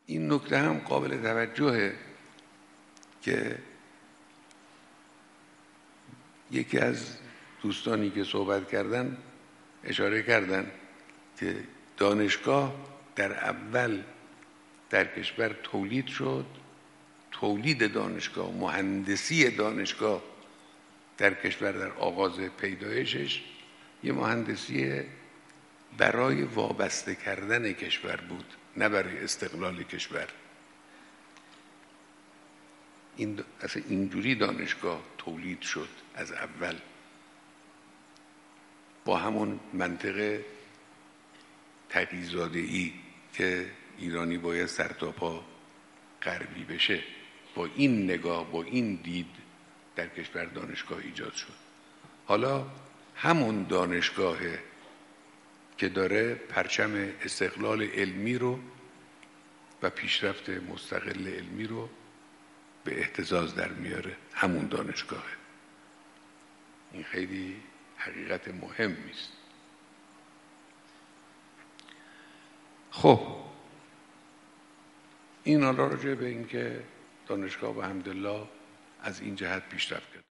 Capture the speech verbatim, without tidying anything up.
این نکته هم قابل توجهه که یکی از دوستانی که صحبت کردن اشاره کردن که دانشگاه در اول در کشور تولید شد، تولید دانشگاه، مهندسی دانشگاه در کشور در آغاز پیدایشش یه مهندسی برای وابسته کردن کشور بود، نه برای استقلال کشور. این اصلا اینجوری دانشگاه تولید شد از اول، با همون منطق تقی‌زاده‌ای که ایرانی باید سر تا پا غربی بشه، با این نگاه، با این دید در کشور دانشگاه ایجاد شد. حالا همون دانشگاهه که داره پرچم استقلال علمی رو و پیشرفت مستقل علمی رو به اهتزاز در میاره. همون دانشگاهه. این خیلی حقیقت مهمی است. خب این حالا راجع به این که دانشگاه به حمدالله از این جهت پیشرفت کرد.